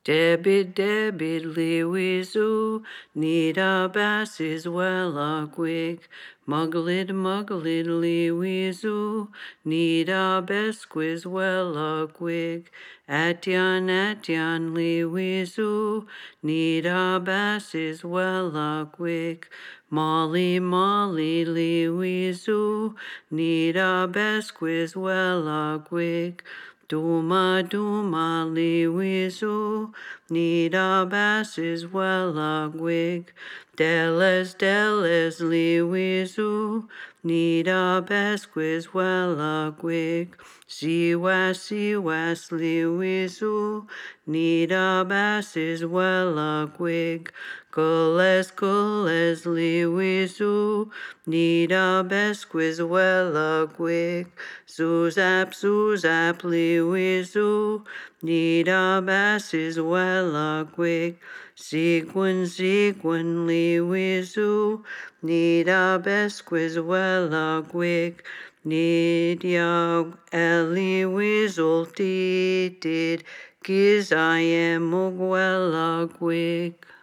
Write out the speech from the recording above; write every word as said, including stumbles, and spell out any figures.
Debit, debit, liwizu, nida bass is well a quick. Muggled, muggled, liwizu, nida besquiz well a quick. Atyan, atyan, liwizu, nida bass is well a quick. Molly, molly, liwizu, nida besquiz well a quick. Duma, duma, liwizu, nida bass is well a gwig. Deles, deles, liwizu, nida besquiz well a gwig. Siwas, siwas, liwizu, nida bass is well a gwig. Gules, gules, liwizu, nida besquiz well a gwig. Zuzap, zuzap, liwizu, nida bass is well a gwig. Sequin, sequin, liwizu, nida besquiz well a gwig. Nidia eliwizul tited, giz I am well a gwig.